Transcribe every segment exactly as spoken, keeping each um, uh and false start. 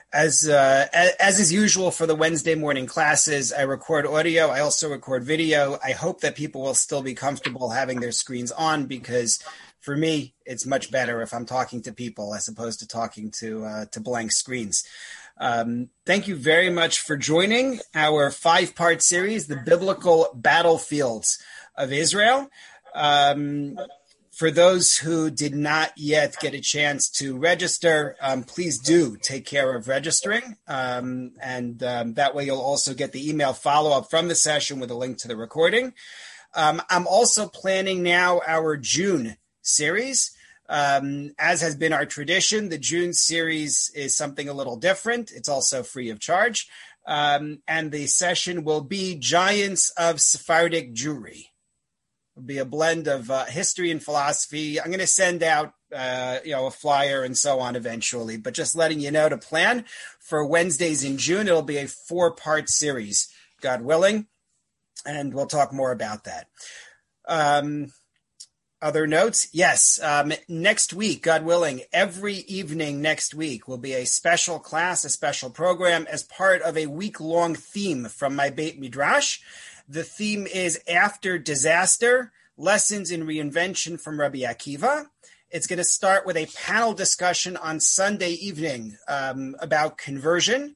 As, uh, as is usual for the Wednesday morning classes, I record audio. I also record video. I hope that people will still be comfortable having their screens on, because for me, it's much better if I'm talking to people as opposed to talking to uh, to blank screens. Um, thank you very much for joining our five-part series, The Biblical Battlefields of Israel. Um, For those who did not yet get a chance to register, um, please do take care of registering. Um, and um, that way you'll also get the email follow-up from the session with a link to the recording. Um, I'm also planning now our June series. Um, as has been our tradition, the June series is something a little different. It's also free of charge. Um, and the session will be Giants of Sephardic Jewry. It'll be a blend of uh, history and philosophy. I'm going to send out, uh, you know, a flyer and so on eventually, but just letting you know to plan for Wednesdays in June. It'll be a four-part series, God willing, and we'll talk more about that. Um, other notes? Yes, um, next week, God willing, every evening next week will be a special class, a special program as part of a week-long theme from my Beit Midrash. The theme is After Disaster, Lessons in Reinvention from Rabbi Akiva. It's going to start with a panel discussion on Sunday evening um, about conversion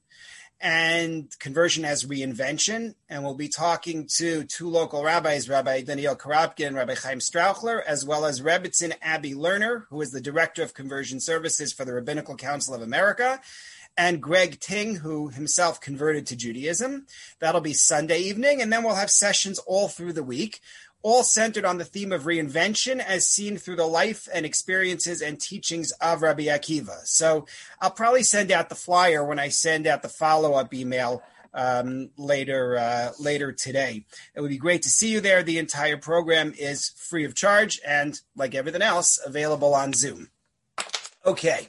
and conversion as reinvention. And we'll be talking to two local rabbis, Rabbi Daniel Karapkin and Rabbi Chaim Strauchler, as well as Rebbitzin Abby Lerner, who is the Director of Conversion Services for the Rabbinical Council of America, and Greg Ting, who himself converted to Judaism. That'll be Sunday evening, and then we'll have sessions all through the week, all centered on the theme of reinvention as seen through the life and experiences and teachings of Rabbi Akiva. So I'll probably send out the flyer when I send out the follow-up email um, later uh, later today. It would be great to see you there. The entire program is free of charge and, like everything else, available on Zoom. Okay.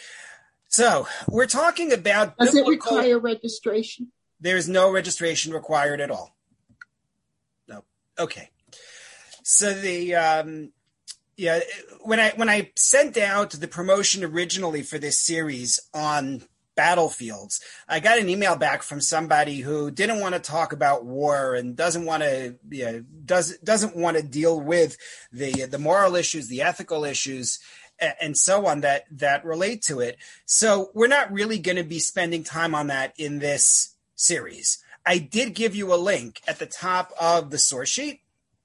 So we're talking about... Does biblical, it require registration? There's no registration required at all. No. Okay. So the um, yeah, when I when I sent out the promotion originally for this series on battlefields, I got an email back from somebody who didn't want to talk about war and doesn't want to you know, does doesn't want to deal with the the moral issues, the ethical issues, and so on that that relate to it. So we're not really going to be spending time on that in this series. I did give you a link at the top of the source sheet.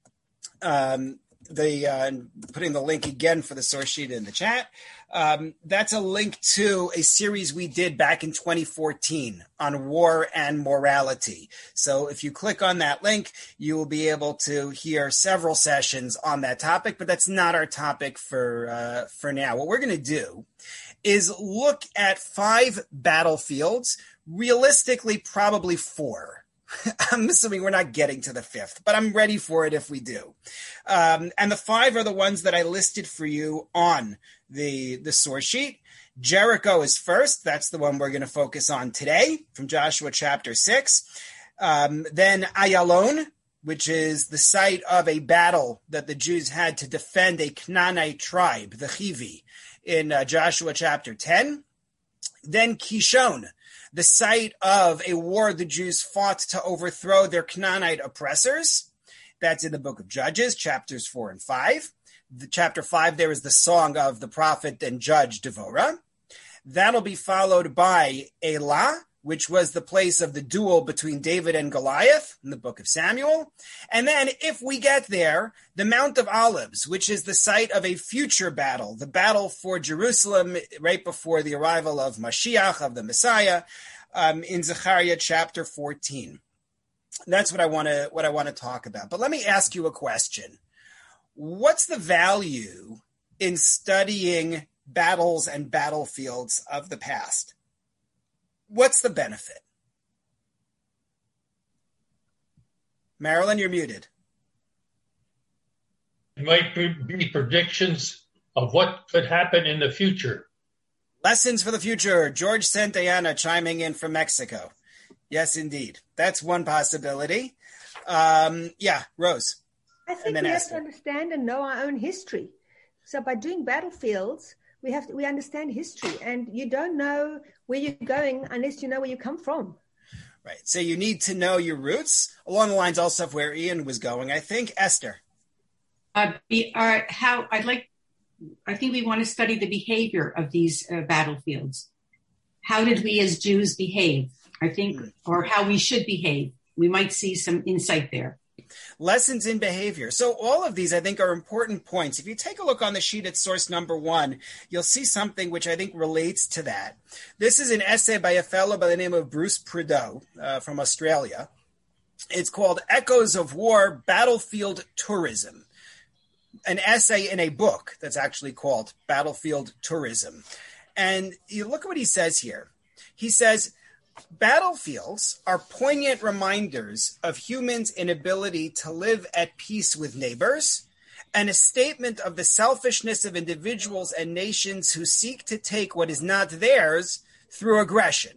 Um, the uh, putting the link again for the source sheet in the chat. Um, that's a link to a series we did back in twenty fourteen on war and morality. So if you click on that link, you will be able to hear several sessions on that topic, but that's not our topic for, uh, for now. What we're going to do is look at five battlefields, realistically probably four. I'm assuming we're not getting to the fifth, but I'm ready for it if we do. Um, and the five are the ones that I listed for you on the, the source sheet. Jericho is first. That's the one we're going to focus on today from Joshua chapter six. Um, then Ayalon, which is the site of a battle that the Jews had to defend a Canaanite tribe, the Chivi, in uh, Joshua chapter ten. Then Kishon, the site of a war the Jews fought to overthrow their Canaanite oppressors. That's in the book of Judges, chapters four and five. The chapter five, there is the song of the prophet and judge Devorah. That'll be followed by Elah, which was the place of the duel between David and Goliath in the book of Samuel. And then, if we get there, the Mount of Olives, which is the site of a future battle, the battle for Jerusalem right before the arrival of Mashiach, of the Messiah, um, in Zechariah chapter fourteen. That's what I want to what I want to talk about. But let me ask you a question. What's the value in studying battles and battlefields of the past? What's the benefit? Marilyn, you're muted. It might be predictions of what could happen in the future. Lessons for the future. George Santayana chiming in from Mexico. Yes, indeed. That's one possibility. Um, yeah, Rose. I think we have to understand and know our own history. So by doing battlefields, we have to, we understand history, and you don't know where you're going unless you know where you come from. Right. So you need to know your roots, along the lines also of where Ian was going, I think. Esther. Uh, be, uh, how I'd like, I think we want to study the behavior of these uh, battlefields. How did we as Jews behave? I think, or how we should behave. We might see some insight there. Lessons in behavior. So all of these, I think, are important points. If you take a look on the sheet at source number one, you'll see something which I think relates to that. This is an essay by a fellow by the name of Bruce Prideaux uh, from Australia. It's called Echoes of War, Battlefield Tourism. An essay in a book that's actually called Battlefield Tourism. And you look at what he says here. He says, battlefields are poignant reminders of humans' inability to live at peace with neighbors, and a statement of the selfishness of individuals and nations who seek to take what is not theirs through aggression.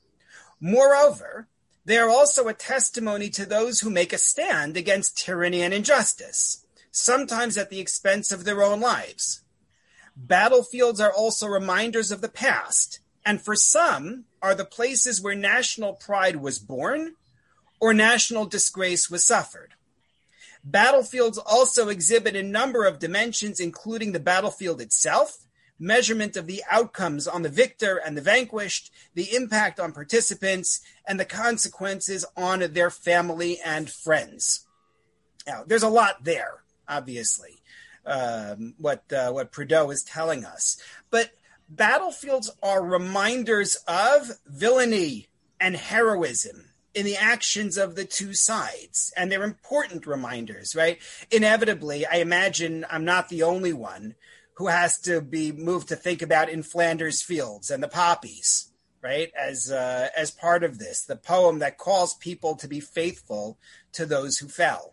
Moreover, they are also a testimony to those who make a stand against tyranny and injustice, sometimes at the expense of their own lives. Battlefields are also reminders of the past, and for some are the places where national pride was born or national disgrace was suffered. Battlefields also exhibit a number of dimensions, including the battlefield itself, measurement of the outcomes on the victor and the vanquished, the impact on participants, and the consequences on their family and friends. Now, there's a lot there, obviously, um, what uh, what Prideaux is telling us. But battlefields are reminders of villainy and heroism in the actions of the two sides. And they're important reminders, right? Inevitably, I imagine I'm not the only one who has to be moved to think about In Flanders Fields and the poppies, right? As, uh, as part of this, the poem that calls people to be faithful to those who fell.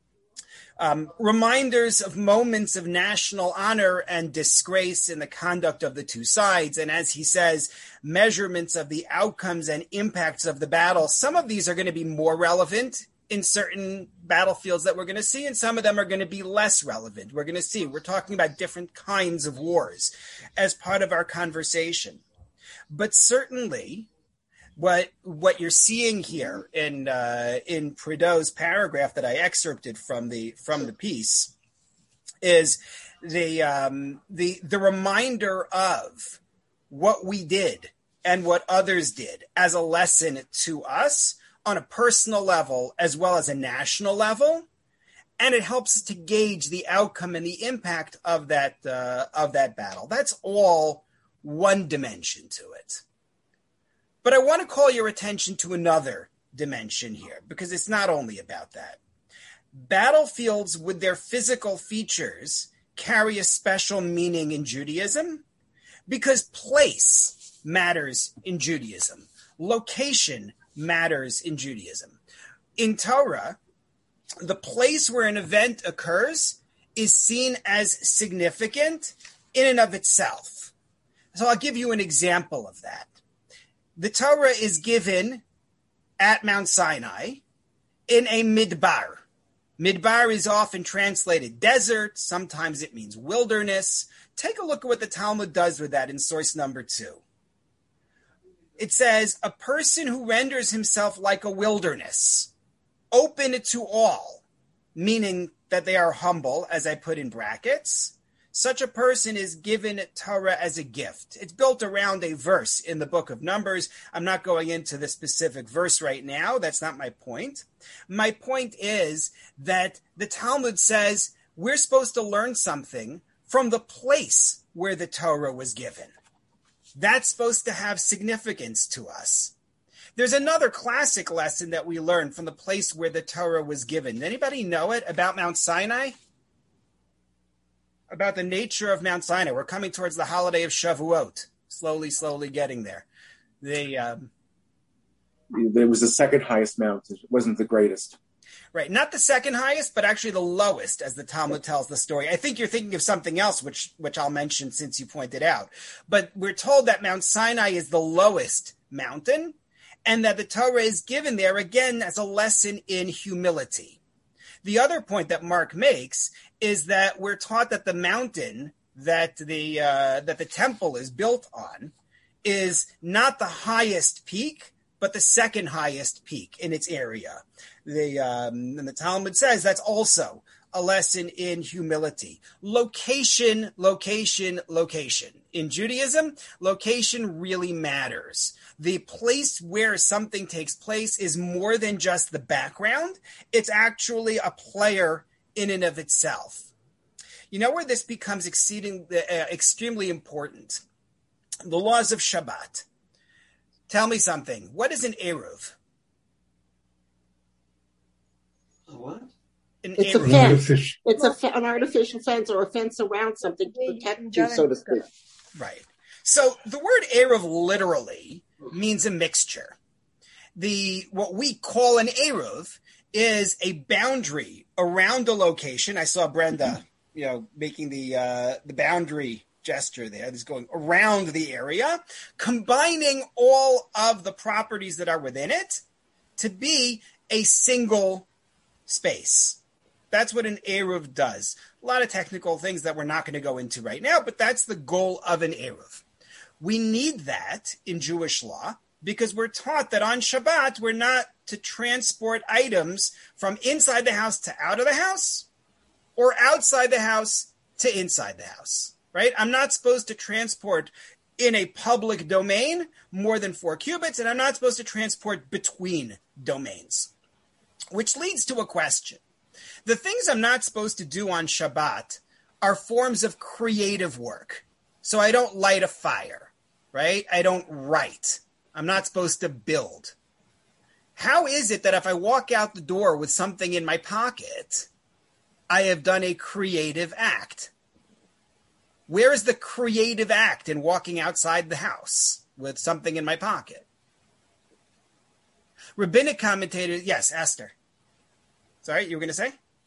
Um, reminders of moments of national honor and disgrace in the conduct of the two sides. And as he says, measurements of the outcomes and impacts of the battle. Some of these are going to be more relevant in certain battlefields that we're going to see, and some of them are going to be less relevant. We're going to see, we're talking about different kinds of wars as part of our conversation. But certainly, What what you're seeing here in uh, in Prideaux's paragraph that I excerpted from the from the piece is the um, the the reminder of what we did and what others did as a lesson to us on a personal level as well as a national level, and it helps us to gauge the outcome and the impact of that uh, of that battle. That's all one dimension to it. But I want to call your attention to another dimension here, because it's not only about that. Battlefields with their physical features carry a special meaning in Judaism because place matters in Judaism. Location matters in Judaism. In Torah, the place where an event occurs is seen as significant in and of itself. So I'll give you an example of that. The Torah is given at Mount Sinai in a midbar. Midbar is often translated desert. Sometimes it means wilderness. Take a look at what the Talmud does with that in source number two. It says, a person who renders himself like a wilderness, open to all, meaning that they are humble, as I put in brackets. Such a person is given Torah as a gift. It's built around a verse in the book of Numbers. I'm not going into the specific verse right now. That's not my point. My point is that the Talmud says we're supposed to learn something from the place where the Torah was given. That's supposed to have significance to us. There's another classic lesson that we learn from the place where the Torah was given. Anybody know it about Mount Sinai? About the nature of Mount Sinai. We're coming towards the holiday of Shavuot. Slowly, slowly getting there. The um, There was the second highest mountain. It wasn't the greatest. Right. Not the second highest, but actually the lowest, as the Talmud tells the story. I think you're thinking of something else, which which I'll mention since you pointed out. But we're told that Mount Sinai is the lowest mountain, and that the Torah is given there, again, as a lesson in humility. The other point that Mark makes is that we're taught that the mountain that the uh, that the temple is built on is not the highest peak, but the second highest peak in its area. The um, and the Talmud says that's also a lesson in humility. Location, location, location. In Judaism, location really matters. The place where something takes place is more than just the background. It's actually a player in and of itself. You know where this becomes exceeding, uh, extremely important? The laws of Shabbat. Tell me something. What is an Eruv? What? An It's a Eruv. fence. It's a fe- an artificial fence or a fence around something to protect you, so to speak. Right. So the word Eruv literally means a mixture. The what we call an Eruv is a boundary around a location. I saw Brenda, you know, making the uh, the boundary gesture there. It's going around the area, combining all of the properties that are within it to be a single space. That's what an Eruv does. A lot of technical things that we're not going to go into right now, but that's the goal of an Eruv. We need that in Jewish law because we're taught that on Shabbat, we're not to transport items from inside the house to out of the house or outside the house to inside the house, right? I'm not supposed to transport in a public domain more than four cubits, and I'm not supposed to transport between domains, which leads to a question. The things I'm not supposed to do on Shabbat are forms of creative work. So I don't light a fire, right? I don't write. I'm not supposed to build. How is it that if I walk out the door with something in my pocket, I have done a creative act? Where is the creative act in walking outside the house with something in my pocket? Rabbinic commentator, yes, Esther. Sorry, you were going to say?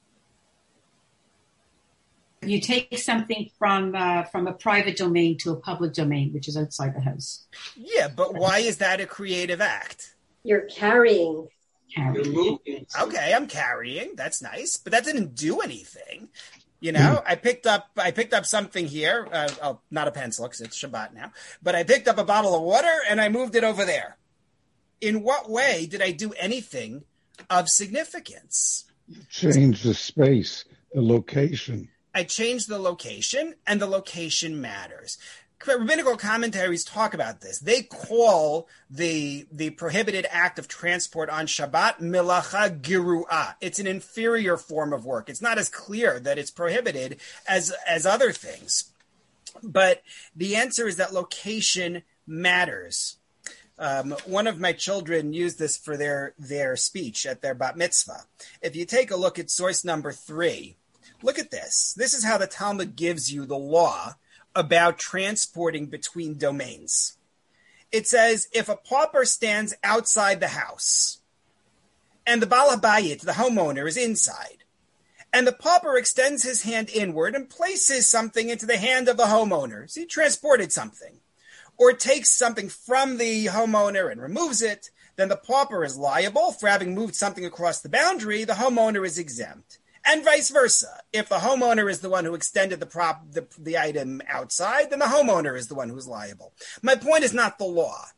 You take something from uh, from a private domain to a public domain, which is outside the house. Yeah, but why is that a creative act? You're carrying. Carry. Okay, I'm carrying. That's nice, but that didn't do anything. You know, I picked up I picked up something here. Uh, oh, not a pencil because it's Shabbat now. But I picked up a bottle of water and I moved it over there. In what way did I do anything of significance? Change the space, the location. I changed the location, and the location matters. Rabbinical commentaries talk about this. They call the the prohibited act of transport on Shabbat milacha giruah. It's an inferior form of work. It's not as clear that it's prohibited as as other things. But the answer is that location matters. Um, one of my children used this for their, their speech at their bat mitzvah. If you take a look at source number three, look at this. This is how the Talmud gives you the law about transporting between domains. It says, if a pauper stands outside the house and the Baal HaBayit, the homeowner, is inside, and the pauper extends his hand inward and places something into the hand of the homeowner, so he transported something, or takes something from the homeowner and removes it, then the pauper is liable for having moved something across the boundary. The homeowner is exempt. And vice versa. If the homeowner is the one who extended the prop, the, the item outside, then the homeowner is the one who's liable. My point is not the law.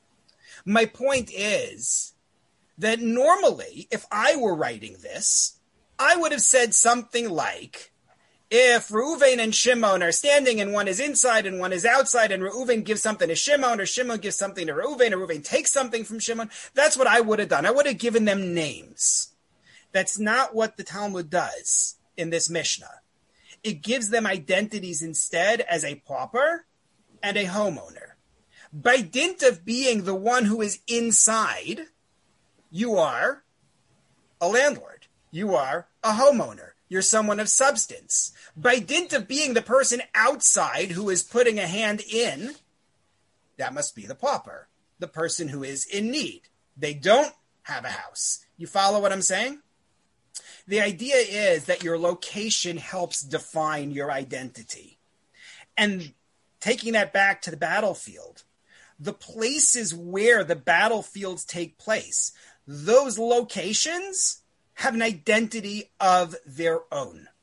My point is that normally, if I were writing this, I would have said something like, if Reuven and Shimon are standing and one is inside and one is outside and Reuven gives something to Shimon or Shimon gives something to Reuven or Reuven takes something from Shimon, that's what I would have done. I would have given them names. That's not what the Talmud does in this Mishnah. It gives them identities instead as a pauper and a homeowner. By dint of being the one who is inside, you are a landlord. You are a homeowner. You're someone of substance. By dint of being the person outside who is putting a hand in, that must be the pauper, the person who is in need. They don't have a house. You follow what I'm saying? The idea is that your location helps define your identity. And taking that back to the battlefield, the places where the battlefields take place, those locations have an identity of their own.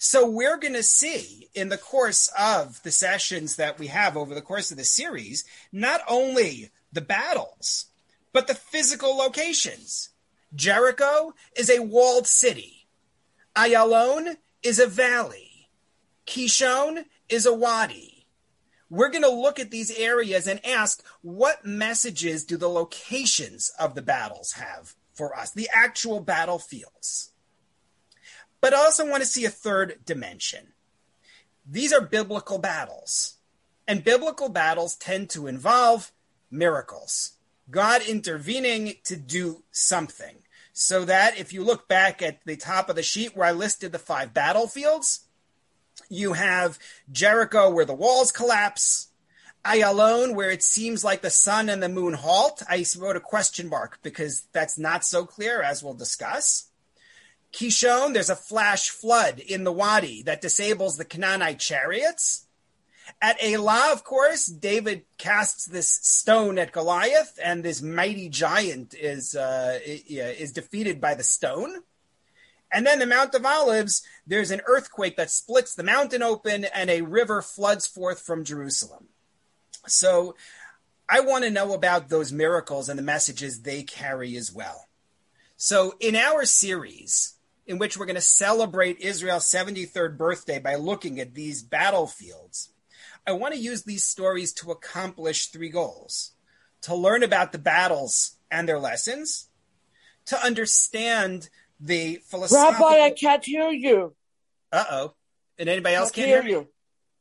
So we're going to see in the course of the sessions that we have over the course of the series, not only the battles, but the physical locations. Jericho is a walled city. Ayalon is a valley. Kishon is a wadi. We're going to look at these areas and ask, what messages do the locations of the battles have for us, the actual battlefields? But I also want to see a third dimension. These are biblical battles, and biblical battles tend to involve miracles, God intervening to do something. So that if you look back at the top of the sheet where I listed the five battlefields, you have Jericho where the walls collapse, Ayalon where it seems like the sun and the moon halt. I wrote a question mark because that's not so clear, as we'll discuss. Kishon, there's a flash flood in the wadi that disables the Canaanite chariots. At Elah, of course, David casts this stone at Goliath, and this mighty giant is uh, is defeated by the stone. And then the Mount of Olives, there's an earthquake that splits the mountain open, and a river floods forth from Jerusalem. So I want to know about those miracles and the messages they carry as well. So in our series, in which we're going to celebrate Israel's seventy-third birthday by looking at these battlefields, I want to use these stories to accomplish three goals: to learn about the battles and their lessons, to understand the philosophical... Rabbi, I can't hear you. Uh-oh. And anybody else can't, can't hear hear you? me?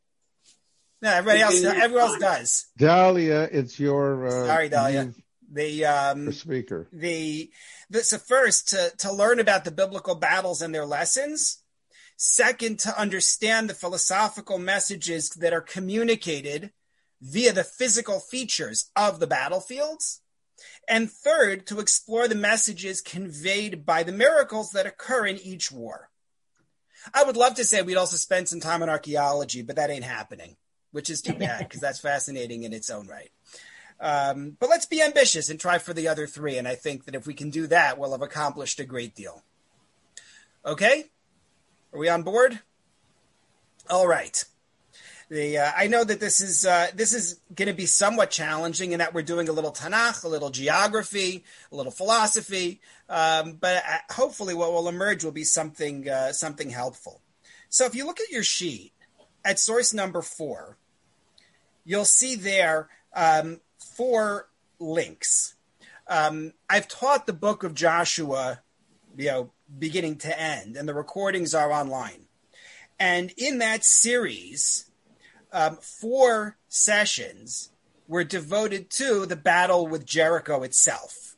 No, everybody else, everyone else does. Dahlia, it's your... Uh, Sorry, Dahlia. The um, the speaker. The, the so first to to learn about the biblical battles and their lessons. Second, to understand the philosophical messages that are communicated via the physical features of the battlefields. And third, to explore the messages conveyed by the miracles that occur in each war. I would love to say we'd also spend some time on archaeology, but that ain't happening, which is too bad because that's fascinating in its own right. Um, but let's be ambitious and try for the other three. And I think that if we can do that, we'll have accomplished a great deal. Okay? Are we on board? All right. The uh, I know that this is uh, this is going to be somewhat challenging in that we're doing a little Tanakh, a little geography, a little philosophy, um, but hopefully what will emerge will be something uh, something helpful. So if you look at your sheet at source number four, you'll see there um, four links. Um, I've taught the book of Joshua, you know, beginning to end, and the recordings are online. And in that series, um, four sessions were devoted to the battle with Jericho itself.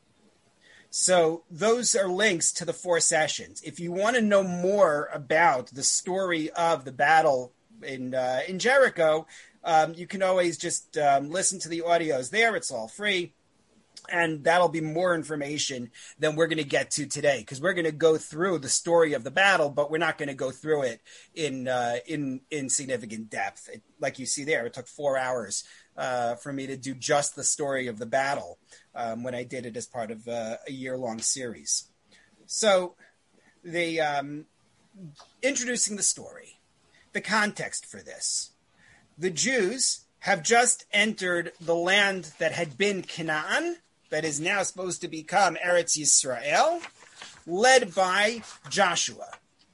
So those are links to the four sessions. If you want to know more about the story of the battle in uh, in Jericho, um, you can always just um, listen to the audios there. It's all free. And that'll be more information than we're going to get to today, because we're going to go through the story of the battle, but we're not going to go through it in uh, in in significant depth. It, like you see there, it took four hours uh, for me to do just the story of the battle um, when I did it as part of uh, a year-long series. So, the um, introducing the story, the context for this. The Jews have just entered the land that had been Canaan, that is now supposed to become Eretz Yisrael, led by Joshua.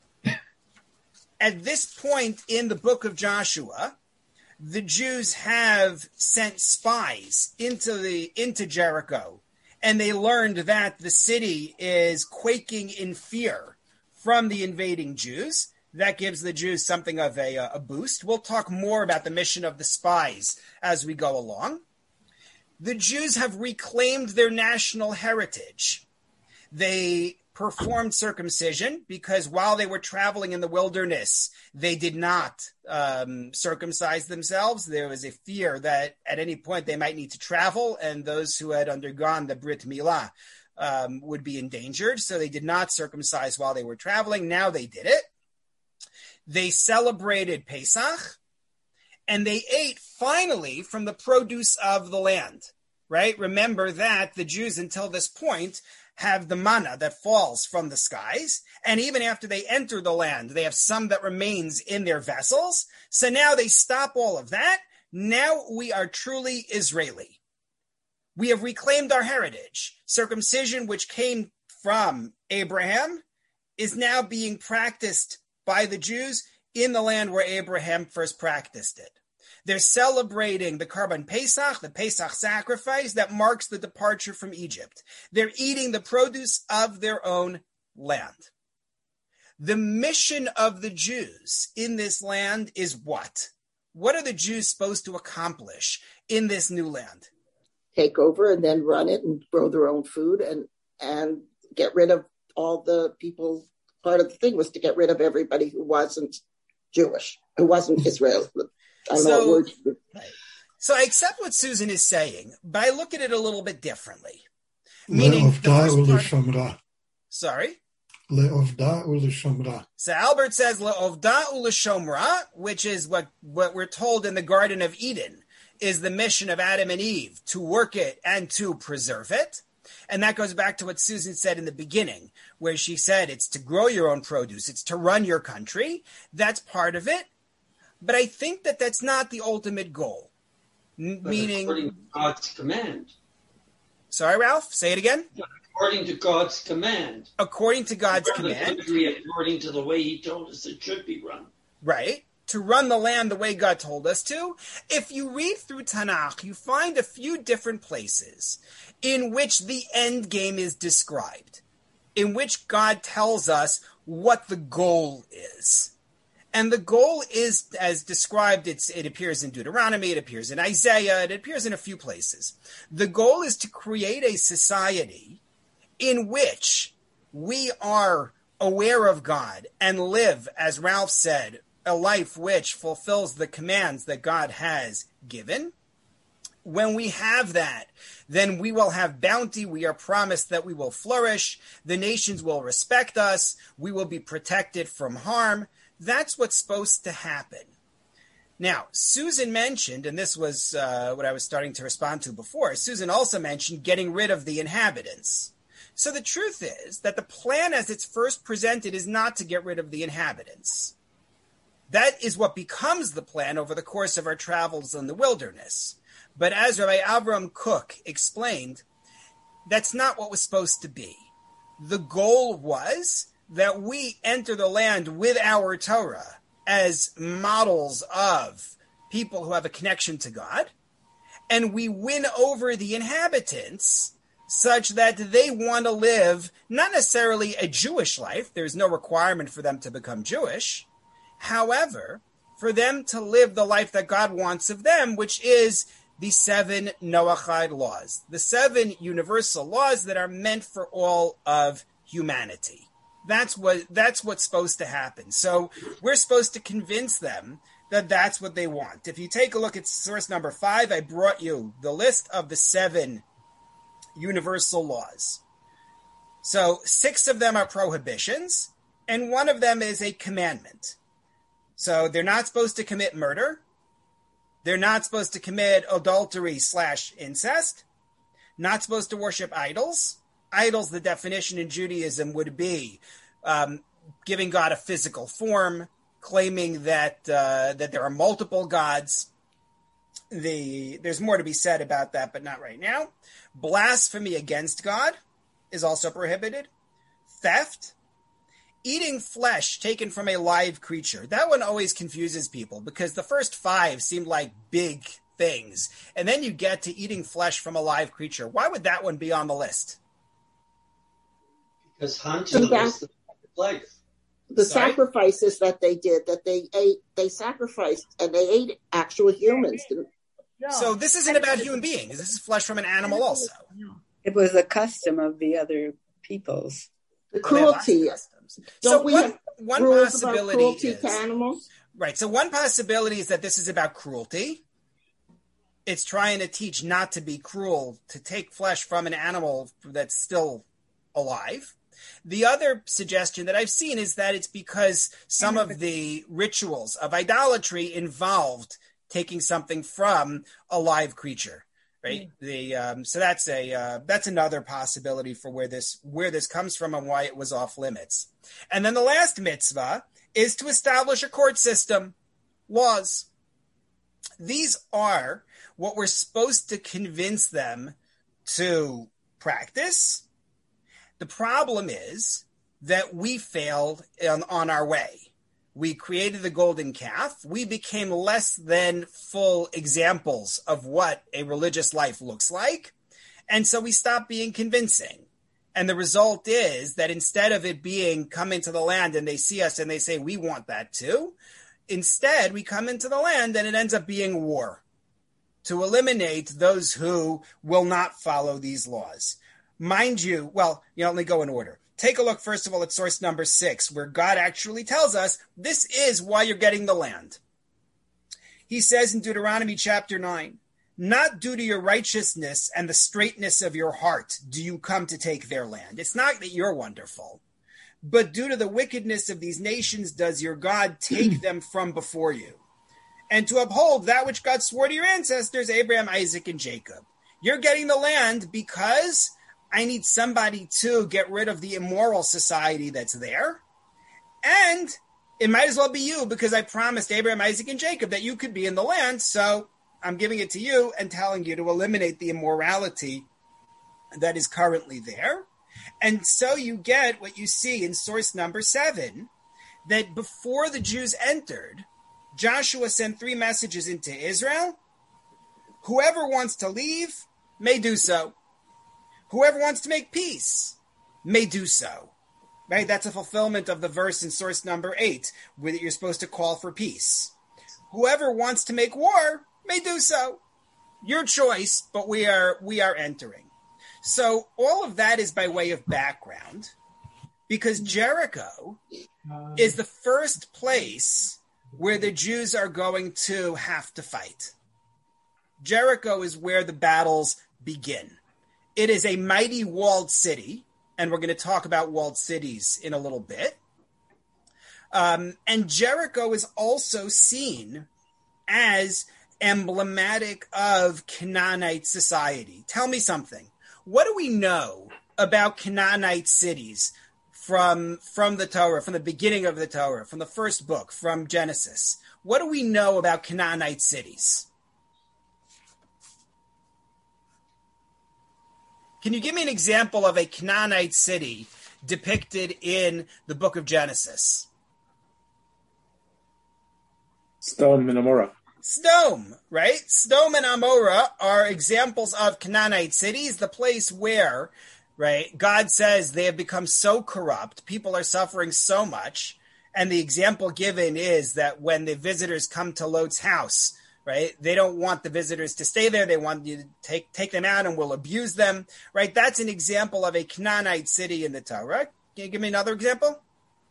At this point in the book of Joshua, the Jews have sent spies into the into Jericho, and they learned that the city is quaking in fear from the invading Jews. That gives the Jews something of a, a boost. We'll talk more about the mission of the spies as we go along. The Jews have reclaimed their national heritage. They performed circumcision because while they were traveling in the wilderness, they did not um, circumcise themselves. There was a fear that at any point they might need to travel, and those who had undergone the Brit Milah um, would be endangered. So they did not circumcise while they were traveling. Now they did it. They celebrated Pesach, and they ate finally from the produce of the land. right? Remember that the Jews until this point have the manna that falls from the skies. And even after they enter the land, they have some that remains in their vessels. So now they stop all of that. Now we are truly Israeli. We have reclaimed our heritage. Circumcision, which came from Abraham, is now being practiced by the Jews in the land where Abraham first practiced it. They're celebrating the Karban Pesach, the Pesach sacrifice that marks the departure from Egypt. They're eating the produce of their own land. The mission of the Jews in this land is what? What are the Jews supposed to accomplish in this new land? Take over and then run it and grow their own food and, and get rid of all the people. Part of the thing was to get rid of everybody who wasn't Jewish, who wasn't Israeli. I don't so, know what word. So I accept what Susan is saying, but I look at it a little bit differently. Meaning, part, sorry? Le'ovda u'l'shomra. So Albert says le'ovda u'l'shomra, which is what, what we're told in the Garden of Eden, is the mission of Adam and Eve, to work it and to preserve it. And that goes back to what Susan said in the beginning, where she said it's to grow your own produce, it's to run your country. That's part of it. But I think that that's not the ultimate goal. N- meaning, according to God's command. Sorry, Ralph, say it again. According to God's command. According to God's run command. The country according to the way he told us it should be run. Right. To run the land the way God told us to. If you read through Tanakh, you find a few different places in which the end game is described, in which God tells us what the goal is. And the goal is, as described, it's, it appears in Deuteronomy, it appears in Isaiah, it appears in a few places. The goal is to create a society in which we are aware of God and live, as Ralph said, a life which fulfills the commands that God has given. When we have that, then we will have bounty. We are promised that we will flourish. The nations will respect us. We will be protected from harm. That's what's supposed to happen. Now, Susan mentioned, and this was uh, what I was starting to respond to before, Susan also mentioned getting rid of the inhabitants. So the truth is that the plan as it's first presented is not to get rid of the inhabitants. That is what becomes the plan over the course of our travels in the wilderness. But as Rabbi Avram Kook explained, that's not what was supposed to be. The goal was that we enter the land with our Torah as models of people who have a connection to God, and we win over the inhabitants such that they want to live not necessarily a Jewish life. There's no requirement for them to become Jewish. However, for them to live the life that God wants of them, which is the seven Noachide laws, the seven universal laws that are meant for all of humanity. That's what that's what's supposed to happen. So we're supposed to convince them that that's what they want. If you take a look at source number five, I brought you the list of the seven universal laws. So six of them are prohibitions, and one of them is a commandment. So they're not supposed to commit murder. They're not supposed to commit adultery slash incest. Not supposed to worship idols. Idols, the definition in Judaism would be um, giving God a physical form, claiming that uh, that there are multiple gods. The there's more to be said about that, but not right now. Blasphemy against God is also prohibited. Theft. Eating flesh taken from a live creature. That one always confuses people because the first five seemed like big things. And then you get to eating flesh from a live creature. Why would that one be on the list? Because hunting is the life. The Sorry? sacrifices that they did, that they ate, they sacrificed and they ate actual humans. So this isn't about human beings. This is flesh from an animal also. It was a custom of the other peoples. The cruelty. So Don't we one, have one rules about possibility cruelty is, to animals? Right. So one possibility is that this is about cruelty. It's trying to teach not to be cruel, to take flesh from an animal that's still alive. The other suggestion that I've seen is that it's because some of the rituals of idolatry involved taking something from a live creature. right? Mm. The um, so that's a uh, that's another possibility for where this where this comes from and why it was off limits. And then the last mitzvah is to establish a court system, laws. These are what we're supposed to convince them to practice. The problem is that we failed on, on our way. We created the golden calf. We became less than full examples of what a religious life looks like. And so we stopped being convincing. And the result is that instead of it being come into the land and they see us and they say, we want that too, instead we come into the land and it ends up being war to eliminate those who will not follow these laws. Mind you, well, you know, let me go in order. Take a look, first of all, at source number six, where God actually tells us this is why you're getting the land. He says in Deuteronomy chapter nine, not due to your righteousness and the straightness of your heart do you come to take their land. It's not that you're wonderful, but due to the wickedness of these nations does your God take them from before you, and to uphold that which God swore to your ancestors, Abraham, Isaac, and Jacob. You're getting the land because I need somebody to get rid of the immoral society that's there. And it might as well be you because I promised Abraham, Isaac, and Jacob that you could be in the land. So I'm giving it to you and telling you to eliminate the immorality that is currently there. And so you get what you see in source number seven, that before the Jews entered, Joshua sent three messages into Israel. Whoever wants to leave may do so. Whoever wants to make peace may do so, right? That's a fulfillment of the verse in source number eight, where you're supposed to call for peace. Whoever wants to make war may do so. Your choice, but we are we are entering. So all of that is by way of background, because Jericho is the first place where the Jews are going to have to fight. Jericho is where the battles begin. It is a mighty walled city, and we're going to talk about walled cities in a little bit. Um, and Jericho is also seen as emblematic of Canaanite society. Tell me something. What do we know about Canaanite cities from, from the Torah, from the beginning of the Torah, from the first book, from Genesis? What do we know about Canaanite cities? Can you give me an example of a Canaanite city depicted in the book of Genesis? Sodom and Amorah. Sodom, right? Sodom and Amorah are examples of Canaanite cities, the place where, right, God says they have become so corrupt, people are suffering so much, and the example given is that when the visitors come to Lot's house, right, they don't want the visitors to stay there. They want you to take, take them out and will abuse them, right? That's an example of a Canaanite city in the Torah. Can you give me another example?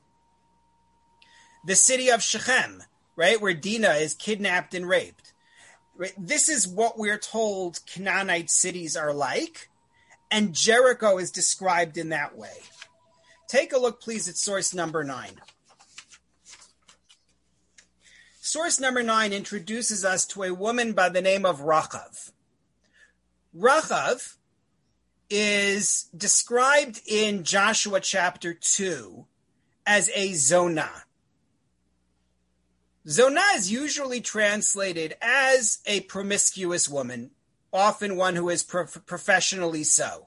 The city of Shechem, right, where Dinah is kidnapped and raped. Right? This is what we're told Canaanite cities are like, and Jericho is described in that way. Take a look, please, at source number nine. Source number nine introduces us to a woman by the name of Rachav. Rachav is described in Joshua chapter two as a zonah. Zonah is usually translated as a promiscuous woman, often one who is pro- professionally so.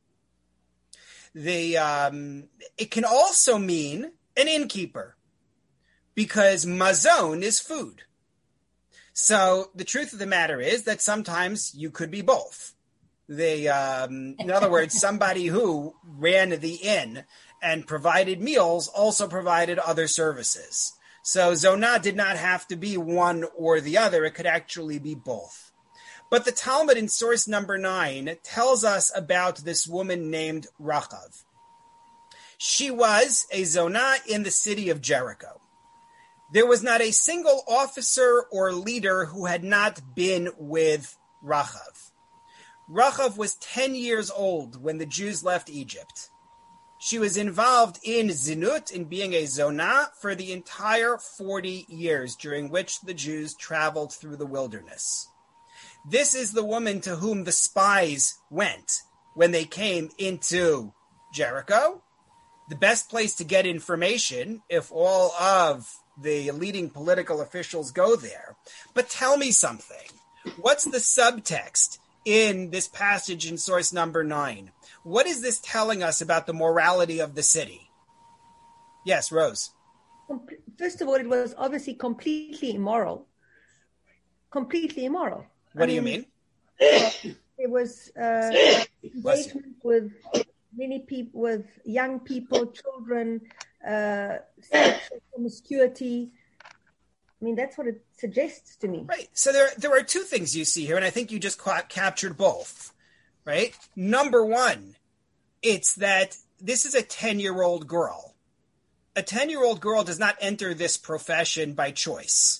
The, um, it can also mean an innkeeper, because mazon is food. So the truth of the matter is that sometimes you could be both. The, um, in other words, somebody who ran the inn and provided meals also provided other services. So zonah did not have to be one or the other. It could actually be both. But the Talmud in source number nine tells us about this woman named Rachav. She was a zonah in the city of Jericho. There was not a single officer or leader who had not been with Rachav. Rachav was ten years old when the Jews left Egypt. She was involved in zinut, in being a zonah, for the entire forty years during which the Jews traveled through the wilderness. This is the woman to whom the spies went when they came into Jericho. The best place to get information if all of the leading political officials go there. But tell me something. What's the subtext in this passage in source number nine? What is this telling us about the morality of the city? Yes, Rose. First of all, it was obviously completely immoral. Completely immoral. What I do you mean, mean? It was uh, engagement with many people, with young people, children, uh, sexual promiscuity. I mean, that's what it suggests to me. Right. So there, there are two things you see here, and I think you just ca- captured both. Right. Number one, it's that this is a ten-year-old girl. A ten-year-old girl does not enter this profession by choice.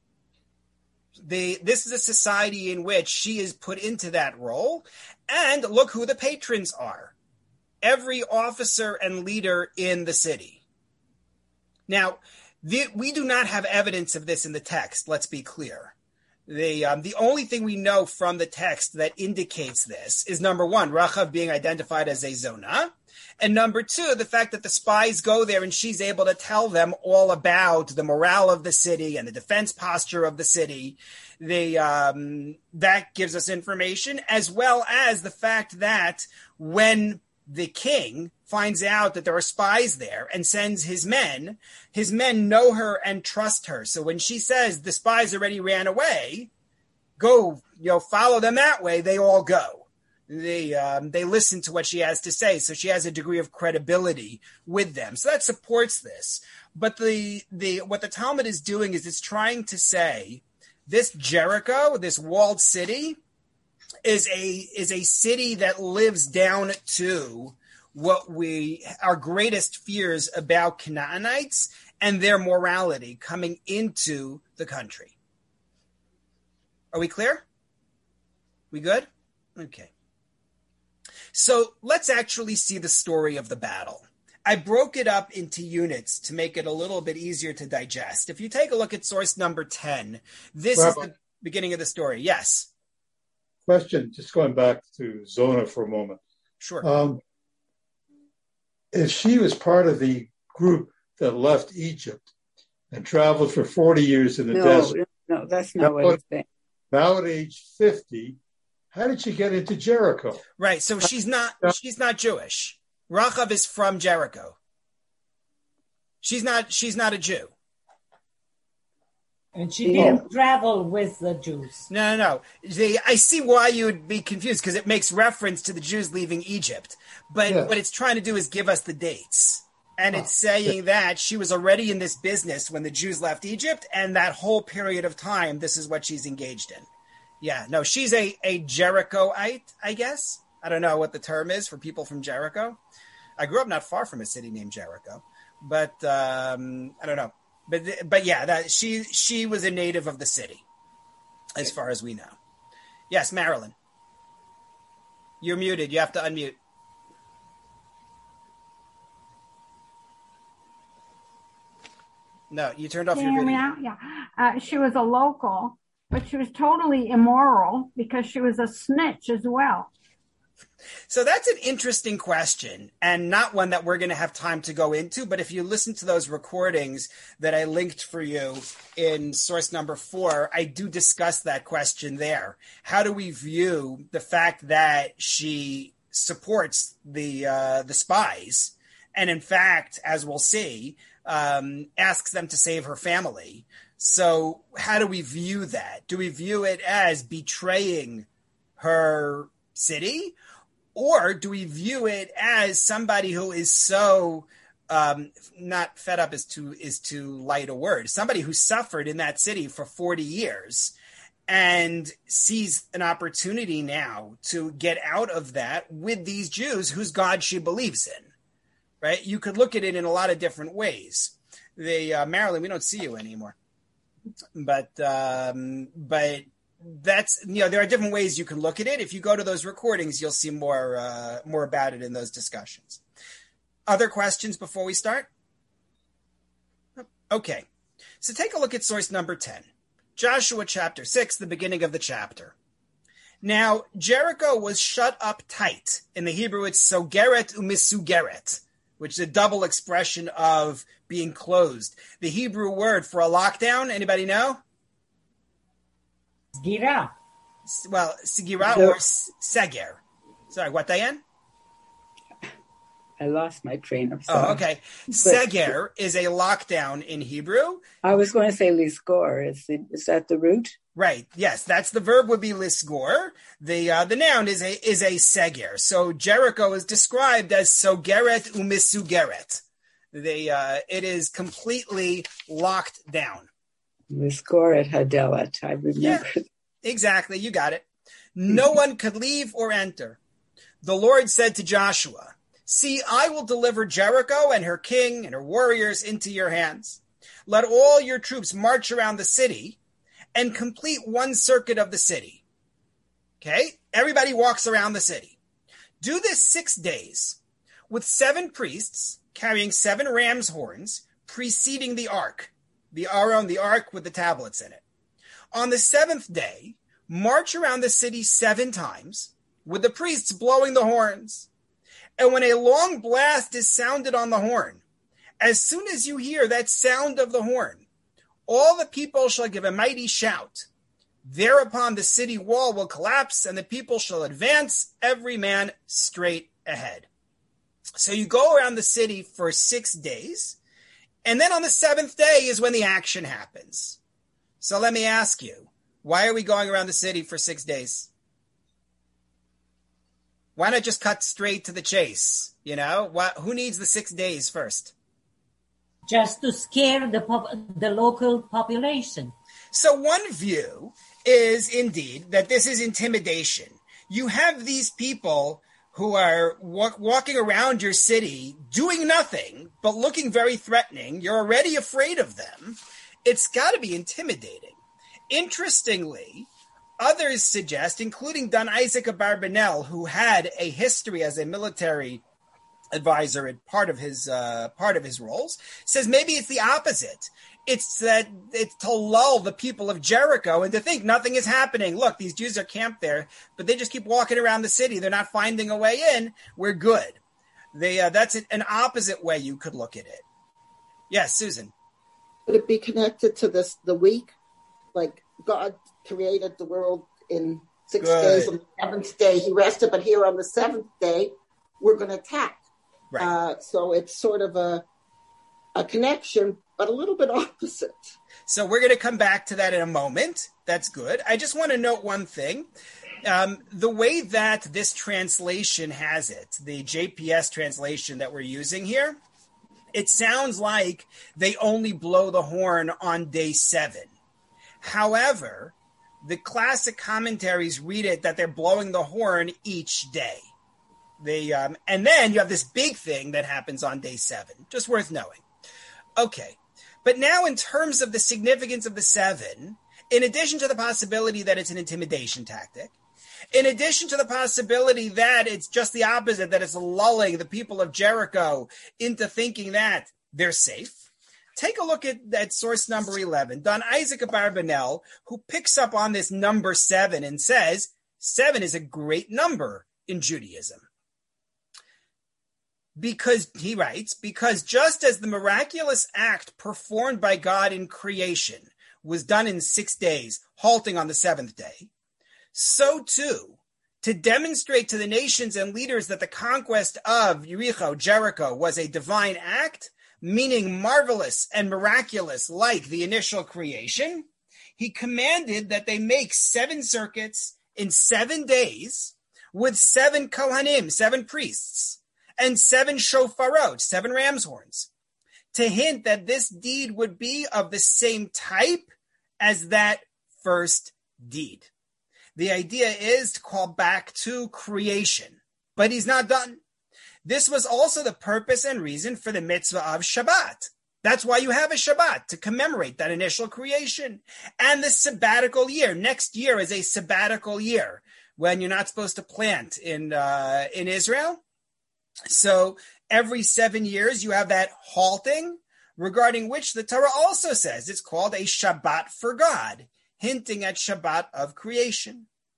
The, this is a society in which she is put into that role. And look who the patrons are. Every officer and leader in the city. Now, the, we do not have evidence of this in the text, let's be clear. The, um, the only thing we know from the text that indicates this is, number one, Rachav being identified as a Zonah. And number two, the fact that the spies go there and she's able to tell them all about the morale of the city and the defense posture of the city. The, um, that gives us information, as well as the fact that when the king finds out that there are spies there and sends his men, his men know her and trust her. So when she says the spies already ran away, go, you know, follow them that way, they all go. They um, they listen to what she has to say, so she has a degree of credibility with them. So that supports this. But the the what the Talmud is doing is it's trying to say this Jericho, this walled city, is a is a city that lives down to what we our greatest fears about Canaanites and their morality coming into the country. Are we clear? We good? Okay. So let's actually see the story of the battle. I broke it up into units to make it a little bit easier to digest. If you take a look at source number ten, this Rabbi, is the beginning of the story. Yes. Question, just going back to Zonah for a moment. Sure. Um, if she was part of the group that left Egypt and traveled for forty years in the no, desert. No, that's not now, what it's saying. Now at age fifty, how did she get into Jericho? Right. So she's not she's not Jewish. Rachav is from Jericho. She's not she's not a Jew. And she didn't oh. travel with the Jews. No, no, no. The, I see why you would be confused because it makes reference to the Jews leaving Egypt. But yes. What it's trying to do is give us the dates. And it's saying yeah. that she was already in this business when the Jews left Egypt, and that whole period of time, this is what she's engaged in. Yeah, no, she's a, a Jerichoite, I guess. I don't know what the term is for people from Jericho. I grew up not far from a city named Jericho, but um, I don't know. But but yeah, that she she was a native of the city, as far as we know. Yes, Marilyn. You're muted. You have to unmute. No, you turned off Can your you video. hear me now? Yeah. Uh, she was a local, but she was totally immoral because she was a snitch as well. So that's an interesting question, and not one that we're going to have time to go into. But if you listen to those recordings that I linked for you in source number four, I do discuss that question there. How do we view the fact that she supports the uh, the spies, and in fact, as we'll see, um, asks them to save her family? So how do we view that? Do we view it as betraying her city? Or do we view it as somebody who is so um, not fed up is too is too light a word, somebody who suffered in that city for forty years and sees an opportunity now to get out of that with these Jews whose God she believes in, right? You could look at it in a lot of different ways. The uh, Marilyn, we don't see you anymore, but um, but. That's, you know, there are different ways you can look at it. If you go to those recordings, you'll see more uh, more about it in those discussions. Other questions before we start? Okay. So take a look at source number ten. Joshua chapter six, the beginning of the chapter. Now, Jericho was shut up tight. In the Hebrew, it's sogeret umisugeret, which is a double expression of being closed. The Hebrew word for a lockdown, anybody know? Sgira. Well, sigira or seger. Sorry, what, Diane? I lost my train of thought. Oh, okay. Seger is a lockdown in Hebrew. I was going to say lisgor. Is, it, is that the root? Right. Yes, that's the verb would be lisgor. The uh, the noun is a is a seger. So Jericho is described as sogeret umisugeret. They uh, it is completely locked down. Lisgor at Hadelet. I remember. Yeah, exactly. You got it. No one could leave or enter. The Lord said to Joshua, "See, I will deliver Jericho and her king and her warriors into your hands. Let all your troops march around the city and complete one circuit of the city." Okay? Everybody walks around the city. Do this six days with seven priests carrying seven ram's horns preceding the ark. The Aron, the ark with the tablets in it. On the seventh day, march around the city seven times with the priests blowing the horns. And when a long blast is sounded on the horn, as soon as you hear that sound of the horn, all the people shall give a mighty shout. Thereupon the city wall will collapse, and the people shall advance, every man straight ahead. So you go around the city for six days, and then on the seventh day is when the action happens. So let me ask you, why are we going around the city for six days? Why not just cut straight to the chase? You know, what, who needs the six days first? Just to scare the pop- the local population. So one view is indeed that this is intimidation. You have these people who are walk, walking around your city doing nothing, but looking very threatening. You're already afraid of them. It's got to be intimidating. Interestingly, others suggest, including Don Isaac Abarbanel, who had a history as a military advisor in part of his uh, part of his roles, says maybe it's the opposite. It's that it's to lull the people of Jericho and to think nothing is happening. Look, these Jews are camped there, but they just keep walking around the city. They're not finding a way in. We're good. They uh, that's an opposite way you could look at it. Yes, Susan. Would it be connected to this the week? Like God created the world in six Good. days. On the seventh day, he rested. But here on the seventh day, we're going to attack. Right. Uh, so it's sort of a a connection, but a little bit opposite. So we're going to come back to that in a moment. That's good. I just want to note one thing. Um, the way that this translation has it, the J P S translation that we're using here, it sounds like they only blow the horn on day seven. However, the classic commentaries read it that they're blowing the horn each day. They um, and then you have this big thing that happens on day seven. Just worth knowing. Okay. But now in terms of the significance of the seven, in addition to the possibility that it's an intimidation tactic, in addition to the possibility that it's just the opposite, that it's lulling the people of Jericho into thinking that they're safe, take a look at that source number eleven, Don Isaac Abarbanel, who picks up on this number seven and says, seven is a great number in Judaism. Because, he writes, because just as the miraculous act performed by God in creation was done in six days, halting on the seventh day, so too, to demonstrate to the nations and leaders that the conquest of Jericho, Jericho, was a divine act, meaning marvelous and miraculous like the initial creation, he commanded that they make seven circuits in seven days with seven kohanim, seven priests, and seven shofarot, seven ram's horns, to hint that this deed would be of the same type as that first deed. The idea is to call back to creation, but he's not done. This was also the purpose and reason for the mitzvah of Shabbat. That's why you have a Shabbat, to commemorate that initial creation. And the sabbatical year. Next year is a sabbatical year when you're not supposed to plant in uh, in Israel. So every seven years you have that halting, regarding which the Torah also says it's called a Shabbat for God, hinting at Shabbat of creation.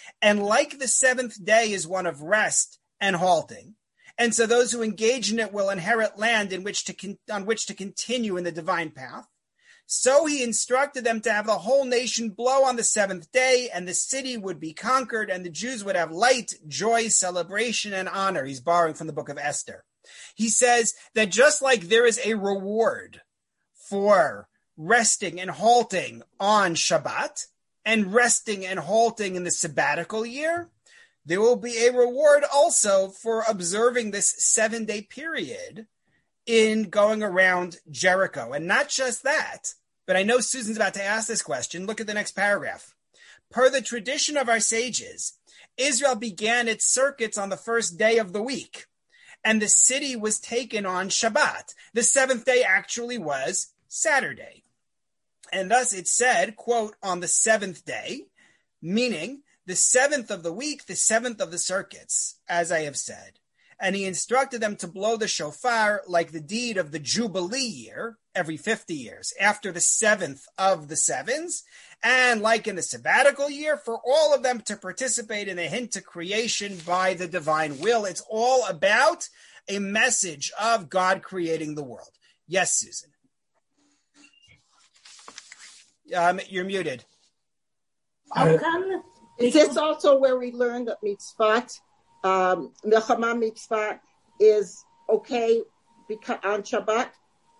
And like the seventh day is one of rest and halting. And so those who engage in it will inherit land in which to con- on which to continue in the divine path. So he instructed them to have the whole nation blow on the seventh day, and the city would be conquered, and the Jews would have light, joy, celebration, and honor. He's borrowing from the book of Esther. He says that just like there is a reward for resting and halting on Shabbat, and resting and halting in the sabbatical year, there will be a reward also for observing this seven-day period in going around Jericho. And not just that, but I know Susan's about to ask this question. Look at the next paragraph. Per the tradition of our sages, Israel began its circuits on the first day of the week, and the city was taken on Shabbat. The seventh day actually was Saturday. And thus it said, quote, on the seventh day, meaning the seventh of the week, the seventh of the circuits, as I have said. And he instructed them to blow the shofar like the deed of the Jubilee year every fifty years, after the seventh of the sevens, and like in the sabbatical year, for all of them to participate in a hint to creation by the divine will. It's all about a message of God creating the world. Yes, Susan. Um, you're muted. Uh, is this also where we learned that mitzvot, um, Milchama mitzvah is okay because on Shabbat?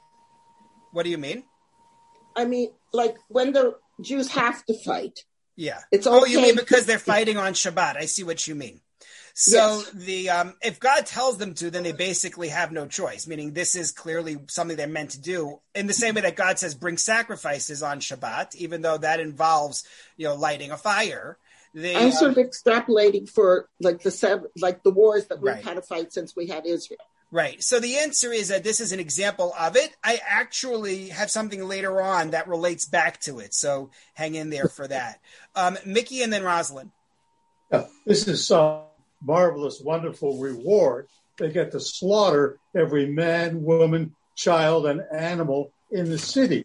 What do you mean? I mean, like when the Jews have to fight. Yeah. It's okay. Oh, you mean because they're fighting on Shabbat. I see what you mean. So yes. the um, if God tells them to, then they basically have no choice, meaning this is clearly something they're meant to do, in the same way that God says bring sacrifices on Shabbat, even though that involves, you know, lighting a fire. They, I'm sort of extrapolating for like the seven, like the wars that we've right. had to fight since we had Israel. Right. So the answer is that this is an example of it. I actually have something later on that relates back to it. So hang in there for that. Um, Mickey and then Rosalind. Yeah, this is some marvelous, wonderful reward. They get to slaughter every man, woman, child, and animal in the city.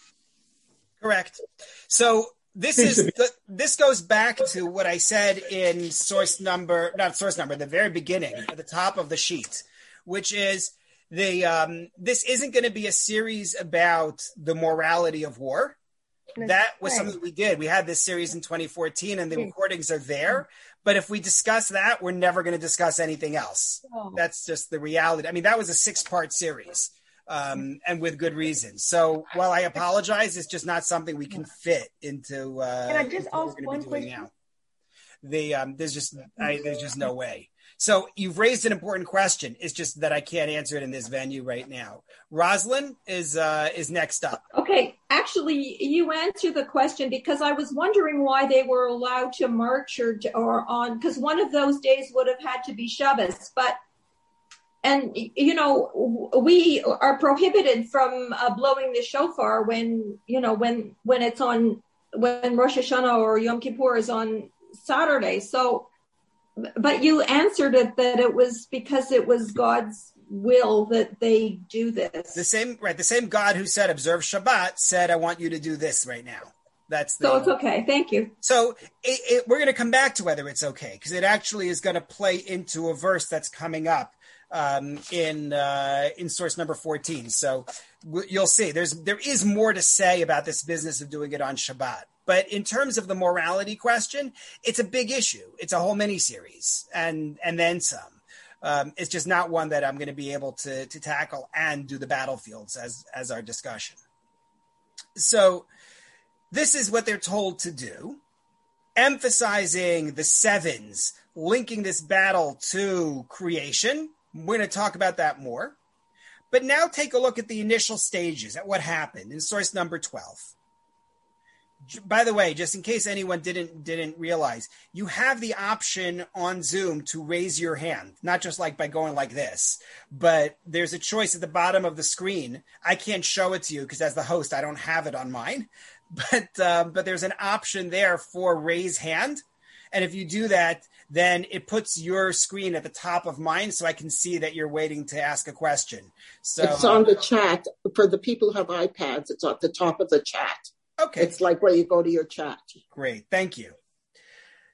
Correct. So this is the, this goes back to what I said in source number, not source number, the very beginning, at the top of the sheet, which is the um, this isn't going to be a series about the morality of war. That was something we did. We had this series in twenty fourteen, and the recordings are there. But if we discuss that, we're never going to discuss anything else. Oh. That's just the reality. I mean, that was a six-part series, um, and with good reason. So while I apologize, it's just not something we can fit into. Uh, can I just ask one question? Now. The um, there's just I, there's just no way. So you've raised an important question. It's just that I can't answer it in this venue right now. Rosalind is uh, is next up. Okay, actually, you answered the question because I was wondering why they were allowed to march or, or on, because one of those days would have had to be Shabbos. But, and, you know, we are prohibited from uh, blowing the shofar when, you know, when, when it's on, when Rosh Hashanah or Yom Kippur is on Saturday. So, but you answered it that it was because it was God's will that they do this. The same, right? The same God who said observe Shabbat said, "I want you to do this right now." That's the, so it's okay. Thank you. So it, it, we're going to come back to whether it's okay because it actually is going to play into a verse that's coming up um, in uh, in source number fourteen. So you'll see there's there is more to say about this business of doing it on Shabbat. But in terms of the morality question, it's a big issue. It's a whole mini-series and, and then some. Um, it's just not one that I'm going to be able to, to tackle and do the battlefields as, as our discussion. So this is what they're told to do, emphasizing the sevens, linking this battle to creation. We're going to talk about that more. But now take a look at the initial stages, at what happened in source number twelve. By the way, just in case anyone didn't didn't realize, you have the option on Zoom to raise your hand, not just like by going like this, but there's a choice at the bottom of the screen. I can't show it to you because as the host, I don't have it on mine, but uh, but there's an option there for raise hand. And if you do that, then it puts your screen at the top of mine so I can see that you're waiting to ask a question. So it's on the chat. For the people who have iPads, it's at the top of the chat. Okay. It's like where you go to your chat. Great. Thank you.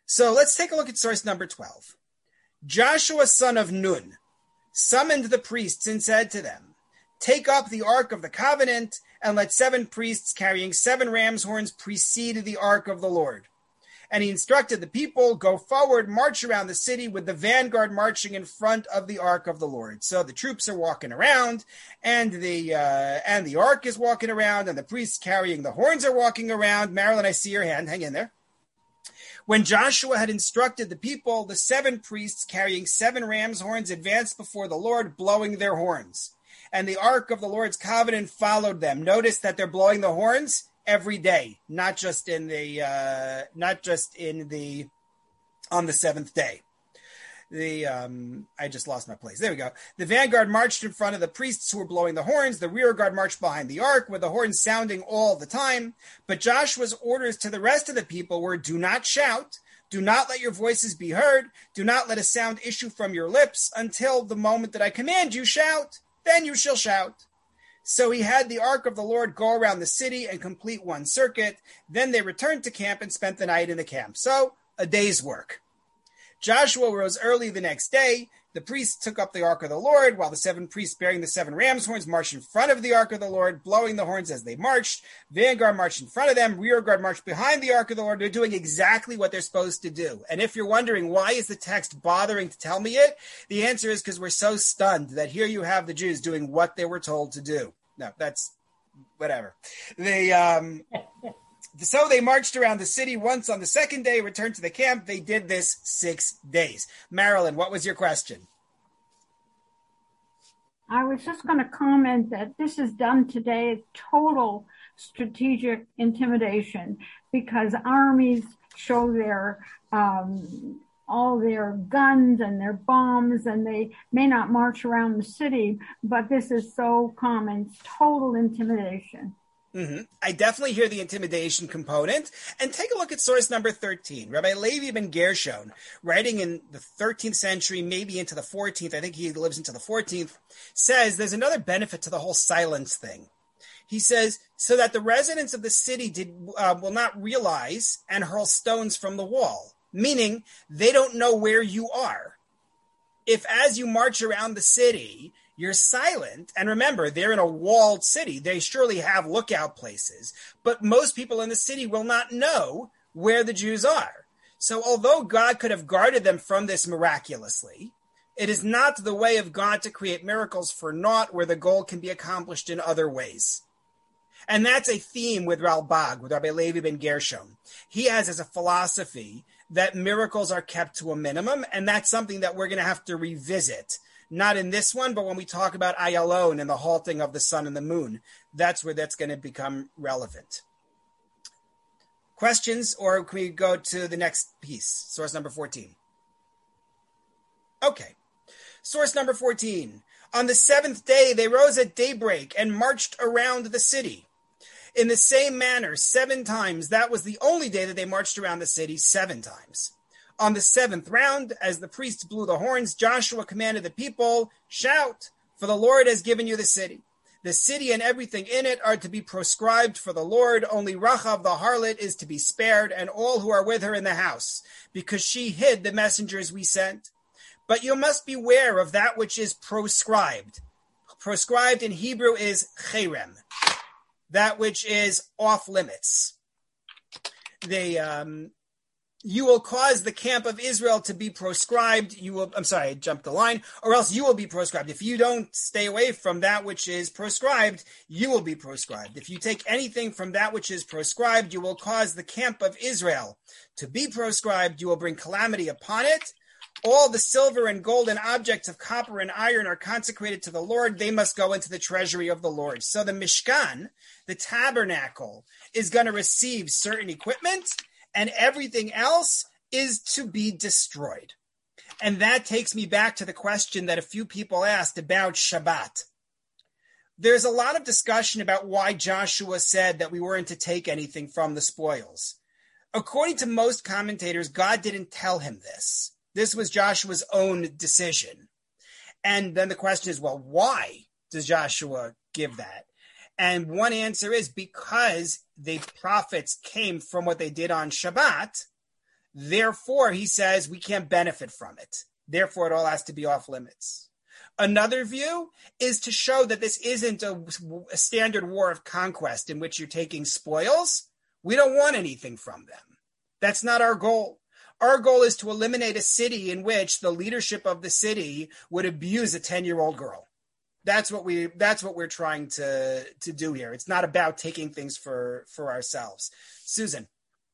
So let's take a look at source number twelve. Joshua, son of Nun, summoned the priests and said to them, take up the ark of the covenant and let seven priests carrying seven ram's horns precede the ark of the Lord. And he instructed the people, go forward, march around the city with the vanguard marching in front of the ark of the Lord. So the troops are walking around, and the uh, and the ark is walking around, and the priests carrying the horns are walking around. Marilyn, I see your hand. Hang in there. When Joshua had instructed the people, the seven priests carrying seven ram's horns advanced before the Lord, blowing their horns. And the ark of the Lord's covenant followed them. Notice that they're blowing the horns every day, not just in the uh, not just in the on the seventh day. The um, I just lost my place. There we go. The vanguard marched in front of the priests who were blowing the horns. The rear guard marched behind the ark with the horns sounding all the time. But Joshua's orders to the rest of the people were, do not shout, do not let your voices be heard, do not let a sound issue from your lips until the moment that I command you, shout, then you shall shout. So he had the ark of the Lord go around the city and complete one circuit. Then they returned to camp and spent the night in the camp. So a day's work. Joshua rose early the next day. The priests took up the ark of the Lord, while the seven priests bearing the seven ram's horns marched in front of the ark of the Lord, blowing the horns as they marched. Vanguard marched in front of them. Rear guard marched behind the ark of the Lord. They're doing exactly what they're supposed to do. And if you're wondering, why is the text bothering to tell me it? The answer is because we're so stunned that here you have the Jews doing what they were told to do. No, that's whatever. They, um... So they marched around the city once on the second day, returned to the camp. They did this six days. Marilyn, what was your question? I was just going to comment that this is done today, total strategic intimidation, because armies show their um, all their guns and their bombs, and they may not march around the city, but this is so common, total intimidation. Mm-hmm. I definitely hear the intimidation component. And take a look at source number thirteen. Rabbi Levi ben Gershon, writing in the thirteenth century, maybe into the fourteenth, I think he lives into the fourteenth, says there's another benefit to the whole silence thing. He says, so that the residents of the city did uh, will not realize and hurl stones from the wall, meaning they don't know where you are. If as you march around the city, you're silent, and remember, they're in a walled city. They surely have lookout places, but most people in the city will not know where the Jews are. So although God could have guarded them from this miraculously, it is not the way of God to create miracles for naught where the goal can be accomplished in other ways. And that's a theme with Ralbag, with Rabbi Levi ben Gershon. He has as a philosophy that miracles are kept to a minimum, and that's something that we're going to have to revisit. Not in this one, but when we talk about Ayalon and the halting of the sun and the moon, that's where that's going to become relevant. Questions, or can we go to the next piece, source number fourteen? Okay. Source number fourteen. On the seventh day, they rose at daybreak and marched around the city. In the same manner, seven times. That was the only day that they marched around the city, seven times. On the seventh round, as the priests blew the horns, Joshua commanded the people, shout, for the Lord has given you the city. The city and everything in it are to be proscribed for the Lord. Only Rachav the harlot is to be spared, and all who are with her in the house, because she hid the messengers we sent. But you must beware of that which is proscribed. Proscribed in Hebrew is cherem, that which is off limits. They, um, you will cause the camp of Israel to be proscribed. You will, I'm sorry, I jumped the line, or else you will be proscribed. If you don't stay away from that which is proscribed, you will be proscribed. If you take anything from that which is proscribed, you will cause the camp of Israel to be proscribed. You will bring calamity upon it. All the silver and gold and objects of copper and iron are consecrated to the Lord. They must go into the treasury of the Lord. So the Mishkan, the tabernacle, is going to receive certain equipment, and everything else is to be destroyed. And that takes me back to the question that a few people asked about Shabbat. There's a lot of discussion about why Joshua said that we weren't to take anything from the spoils. According to most commentators, God didn't tell him this. This was Joshua's own decision. And then the question is, well, why does Joshua give that? And one answer is because the prophets came from what they did on Shabbat, Therefore, he says we can't benefit from it. Therefore, it all has to be off limits. Another view is to show that this isn't a, a standard war of conquest in which you're taking spoils. We don't want anything from them. That's not our goal. Our goal is to eliminate a city in which the leadership of the city would abuse a ten-year-old girl. That's what we. That's what we're trying to, to do here. It's not about taking things for, for ourselves. Susan.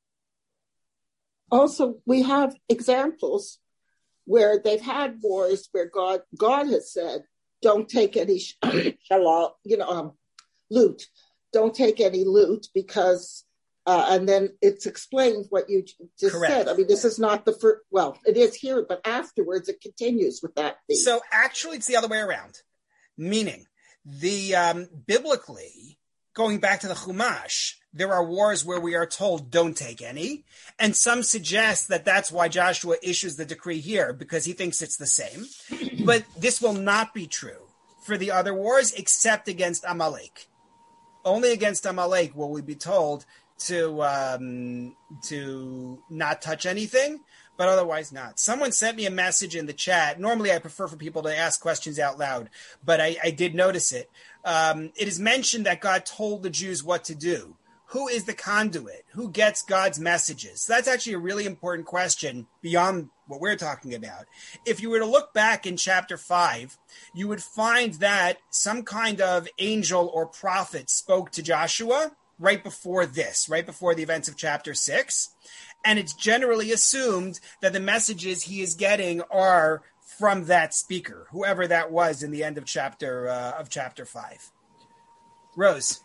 Also, we have examples where they've had wars where God God has said, "Don't take any shalal, you know, um, loot. Don't take any loot because." Uh, and then it's explained what you just Correct. said. I mean, this is not the first, well, it is here, but afterwards it continues with that theme. So actually it's the other way around. Meaning, the um, biblically, going back to the Chumash, there are wars where we are told don't take any. And some suggest that that's why Joshua issues the decree here, because he thinks it's the same. But this will not be true for the other wars except against Amalek. Only against Amalek will we be told to um, to not touch anything, but otherwise not. Someone sent me a message in the chat. Normally I prefer for people to ask questions out loud, but I, I did notice it. Um, it is mentioned that God told the Jews what to do. Who is the conduit? Who gets God's messages? So that's actually a really important question beyond what we're talking about. If you were to look back in chapter five, you would find that some kind of angel or prophet spoke to Joshua right before this, right before the events of chapter six. And it's generally assumed that the messages he is getting are from that speaker, whoever that was in the end of chapter uh, of chapter five. Rose,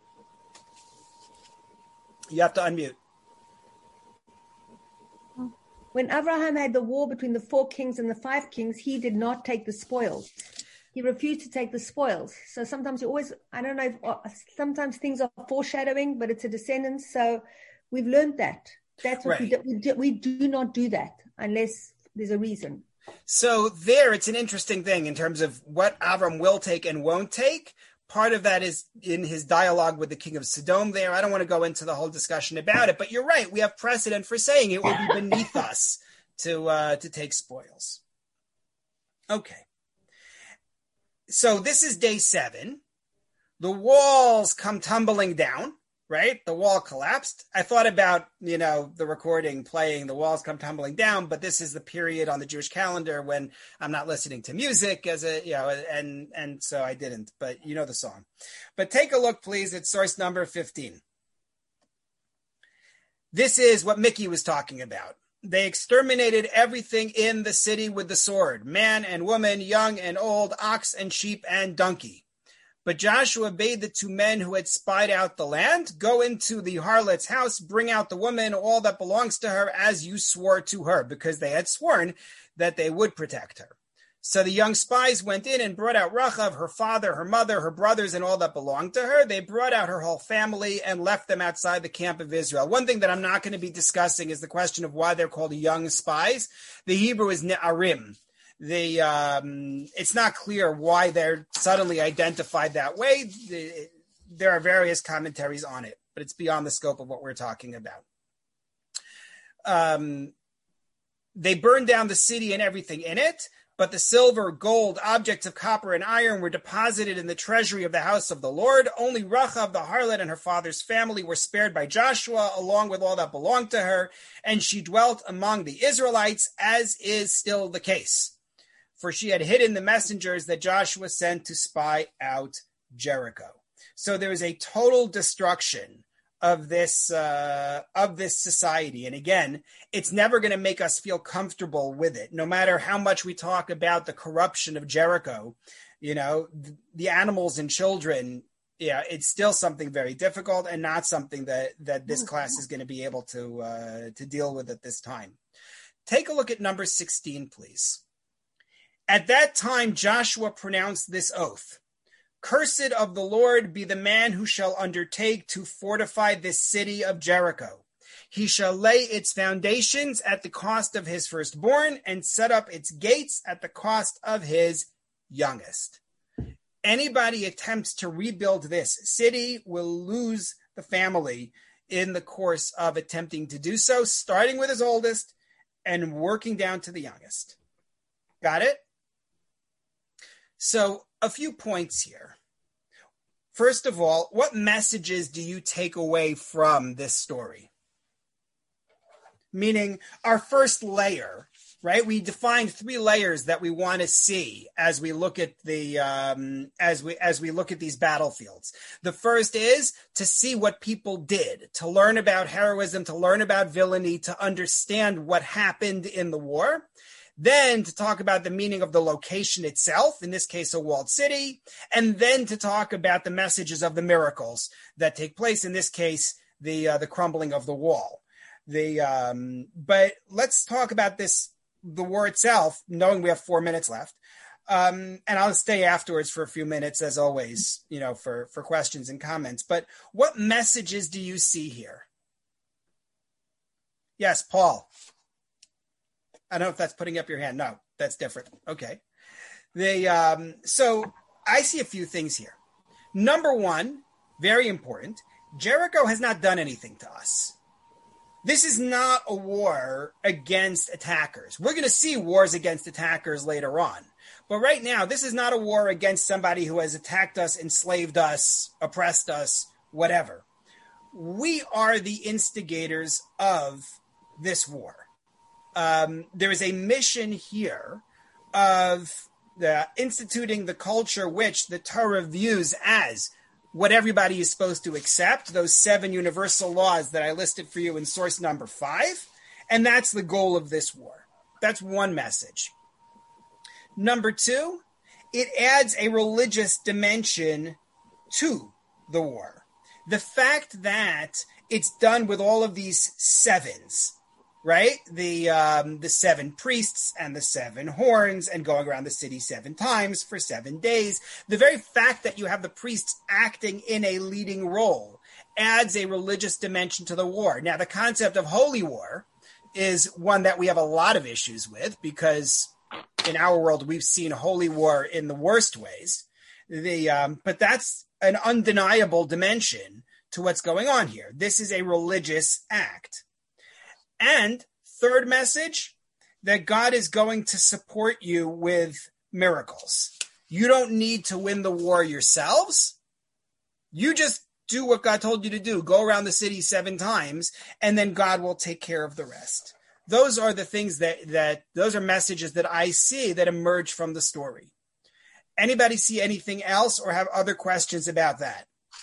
you have to unmute. When Abraham had the war between the four kings and the five kings, he did not take the spoils. He refused to take the spoils. So sometimes you always, I don't know, if, sometimes things are foreshadowing, but it's a descendants. So we've learned that. That's what right. we, do, we do. We do not do that unless there's a reason. So there, it's an interesting thing in terms of what Avram will take and won't take. Part of that is in his dialogue with the king of Sodom there. I don't want to go into the whole discussion about it, but you're right. We have precedent for saying it will be beneath us to uh, to take spoils. Okay. So this is day seven. The walls come tumbling down, right? The wall collapsed. I thought about, you know, the recording playing, the walls come tumbling down, but this is the period on the Jewish calendar when I'm not listening to music as a, you know, and, and so I didn't, but you know the song. But take a look, please, at source number fifteen. This is what Mickey was talking about. They exterminated everything in the city with the sword, man and woman, young and old, ox and sheep and donkey. But Joshua bade the two men who had spied out the land, go into the harlot's house, bring out the woman, all that belongs to her, as you swore to her, because they had sworn that they would protect her. So the young spies went in and brought out Rachav, her father, her mother, her brothers, and all that belonged to her. They brought out her whole family and left them outside the camp of Israel. One thing that I'm not going to be discussing is the question of why they're called young spies. The Hebrew is Ne'arim. The, um, it's not clear why they're suddenly identified that way. The, there are various commentaries on it, but it's beyond the scope of what we're talking about. Um, they burned down the city and everything in it. But the silver, gold, objects of copper and iron were deposited in the treasury of the house of the Lord. Only Rachav, the harlot, and her father's family were spared by Joshua, along with all that belonged to her, and she dwelt among the Israelites, as is still the case. For she had hidden the messengers that Joshua sent to spy out Jericho. So there is a total destruction of this uh, of this society. And again, it's never going to make us feel comfortable with it. No matter how much we talk about the corruption of Jericho, you know, th- the animals and children, yeah, it's still something very difficult and not something that, that this class is going to be able to uh, to deal with at this time. Take a look at number sixteen, please. At that time, Joshua pronounced this oath. Cursed of the Lord be the man who shall undertake to fortify this city of Jericho. He shall lay its foundations at the cost of his firstborn and set up its gates at the cost of his youngest. Anybody attempts to rebuild this city will lose the family in the course of attempting to do so, starting with his oldest and working down to the youngest. Got it? So a few points here. First of all, what messages do you take away from this story? Meaning our first layer, right? We defined three layers that we want to see as we look at the um, as we as we look at these battlefields. The first is to see what people did, to learn about heroism, to learn about villainy, to understand what happened in the war. Then to talk about the meaning of the location itself, in this case, a walled city, and then to talk about the messages of the miracles that take place, in this case, the uh, the crumbling of the wall. The um, but let's talk about this, the war itself, knowing we have four minutes left. Um, and I'll stay afterwards for a few minutes, as always, you know, for, for questions and comments. But what messages do you see here? Yes, Paul. I don't know if that's putting up your hand. No, that's different. Okay. They, um, so I see a few things here. Number one, very important, Jericho has not done anything to us. This is not a war against attackers. We're going to see wars against attackers later on. But right now, this is not a war against somebody who has attacked us, enslaved us, oppressed us, whatever. We are the instigators of this war. Um, there is a mission here of the, instituting the culture which the Torah views as what everybody is supposed to accept, those seven universal laws that I listed for you in source number five. And that's the goal of this war. That's one message. Number two, it adds a religious dimension to the war. The fact that it's done with all of these sevens, right? The um, the seven priests and the seven horns and going around the city seven times for seven days. The very fact that you have the priests acting in a leading role adds a religious dimension to the war. Now, the concept of holy war is one that we have a lot of issues with because in our world, we've seen holy war in the worst ways. The um, but that's an undeniable dimension to what's going on here. This is a religious act. And third message, that God is going to support you with miracles. You don't need to win the war yourselves. You just do what God told you to do. Go around the city seven times, and then God will take care of the rest. Those are the things that, that those are messages that I see that emerge from the story. Anybody see anything else or have other questions about that?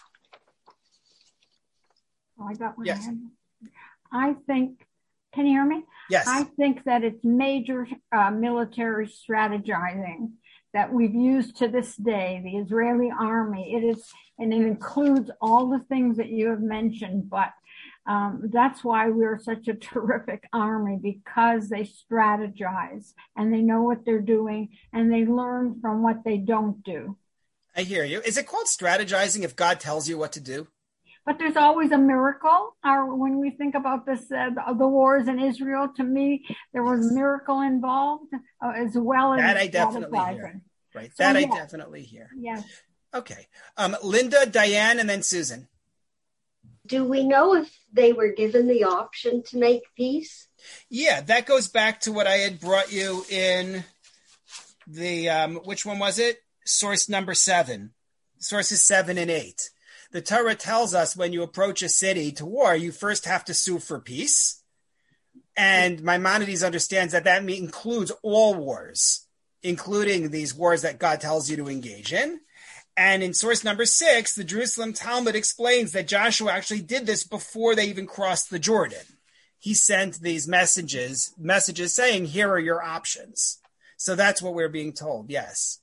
Oh, I got one. Yes. I think, can you hear me? Yes. I think that it's major uh, military strategizing that we've used to this day, the Israeli army. It is, and it includes all the things that you have mentioned, but um, that's why we're such a terrific army, because they strategize and they know what they're doing and they learn from what they don't do. I hear you. Is it called strategizing if God tells you what to do? But there's always a miracle. Our, when we think about this, uh, the, the wars in Israel, to me, there was a miracle involved uh, as well as that I definitely hear. Right, so, that yeah. I definitely hear. Yes. Okay, um, Linda, Diane, and then Susan. Do we know if they were given the option to make peace? Yeah, that goes back to what I had brought you in the, um, which one was it? Source number seven, sources seven and eight. The Torah tells us when you approach a city to war, you first have to sue for peace. And Maimonides understands that that includes all wars, including these wars that God tells you to engage in. And in source number six, the Jerusalem Talmud explains that Joshua actually did this before they even crossed the Jordan. He sent these messages, messages saying, here are your options. So that's what we're being told. Yes.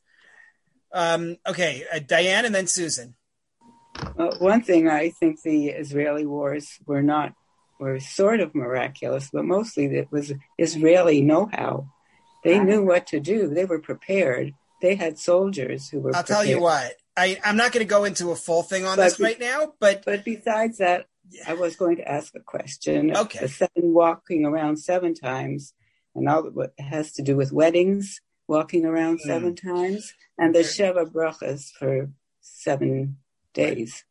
Um, okay. Uh, Diane and then Susan. Well, one thing, I think the Israeli wars were not, were sort of miraculous, but mostly it was Israeli know-how. They knew what to do. They were prepared. They had soldiers who were I'll prepared. tell you what, I, I'm not going to go into a full thing on But this be- right now, but... But besides that, I was going to ask a question. Okay. The seven walking around seven times, and all what has to do with weddings, walking around seven times, and the Sheva Brachas for seven days.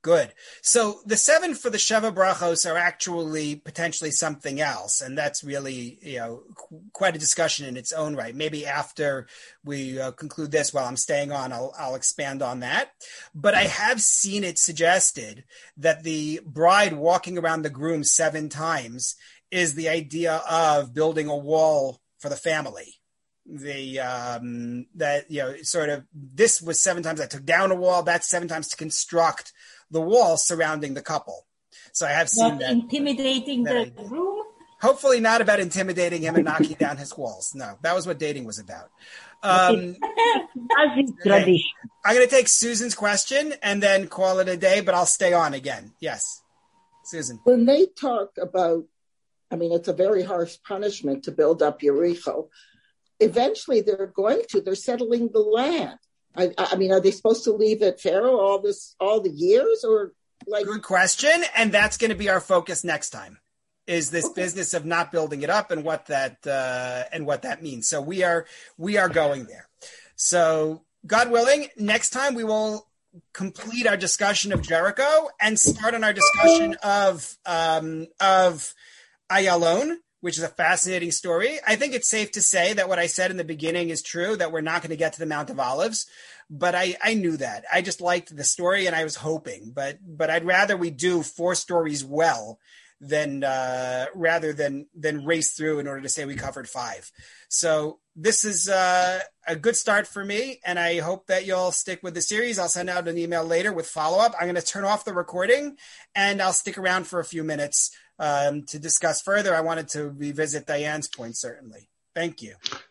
Good. So the seven for the Sheva Brachos are actually potentially something else. And that's really, you know, qu- quite a discussion in its own right. Maybe after we uh, conclude this, while I'm staying on, I'll, I'll expand on that. But I have seen it suggested that the bride walking around the groom seven times is the idea of building a wall for the family. The um, that, you know, sort of, this was seven times I took down a wall. That's seven times to construct the wall surrounding the couple. So I have seen Not that. intimidating that the I, groom? Hopefully not about intimidating him and knocking down his walls. No, that was what dating was about. Um, okay. I'm going to take Susan's question and then call it a day, but I'll stay on again. Yes, Susan. When they talk about, I mean, it's a very harsh punishment to build up Yericho. Eventually they're going to, they're settling the land. I, I mean, are they supposed to leave it Pharaoh all this, all the years, or like? Good question. And that's going to be our focus next time, is this okay. business of not building it up and what that, uh, and what that means. So we are, we are going there. So God willing, next time we will complete our discussion of Jericho and start on our discussion of, um, of Ayalon, which is a fascinating story. I think it's safe to say that what I said in the beginning is true, that we're not going to get to the Mount of Olives, but I, I knew that. I just liked the story and I was hoping, but but I'd rather we do four stories well than uh, rather than than race through in order to say we covered five. So this is uh, a good start for me, and I hope that you'll stick with the series. I'll send out an email later with follow-up. I'm going to turn off the recording, and I'll stick around for a few minutes Um, to discuss further. I wanted to revisit Diane's point, certainly. Thank you.